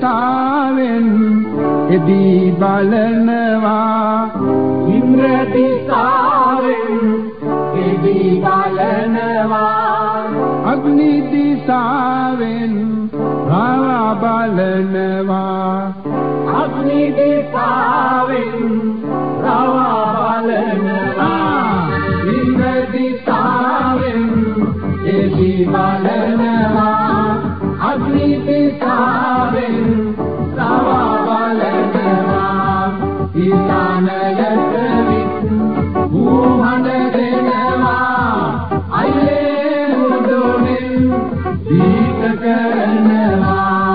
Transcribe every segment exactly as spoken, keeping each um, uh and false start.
දිසාවෙන් එදී බලනවා ඉන්ද්‍ර දිසාවෙන් එදී බලනවා අග්නි දිසාවෙන් රාවා බලනවා අග්නි දිසාවෙන් රාවා බලනවා ඉන්ද්‍ර දිසාවෙන් එදී බලනවා අග්නි දිසාවෙන් රාවා බලනවා ඊසානයට විත් භූමන දෙනවා අයියේ මුදුනින් දීප කරනවා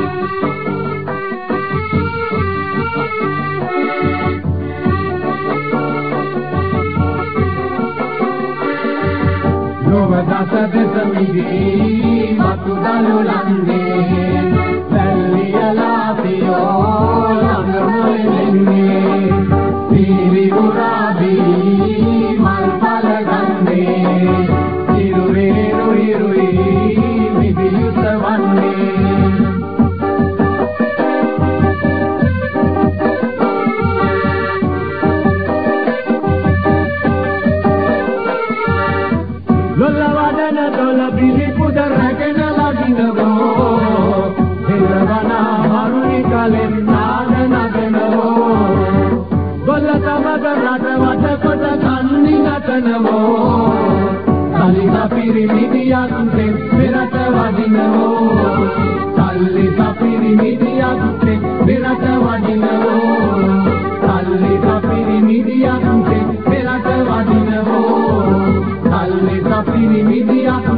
දස දස මිදී මතු දලු ලන්නේ පැල්ලියලා පියෝ ළඟමෙන්නේ පීරි උරාදී මල් පල ගන්නේ ඉරුරේ රුයි රුයි මිදියුත වන්නේ ලොල්ලවදන දොල බිලි පුද රැගෙන ලගිනවෝ දෙලවනා මරුනි කලෙන් නාද නගනවෝ ගොල්ල තමග රට වට කොට කන්නි නටනවෝ සල්ලි සපිරි මිදියක් තෙක් පෙරට වදිනවෝ සල්ලි සපිරි මිදියක් තෙක් පෙරට වදිනවෝ සල්ලි සපිරි මිදියක් තෙක් පෙරට වදිනවෝ සල්ලි සපිරි මිදියක්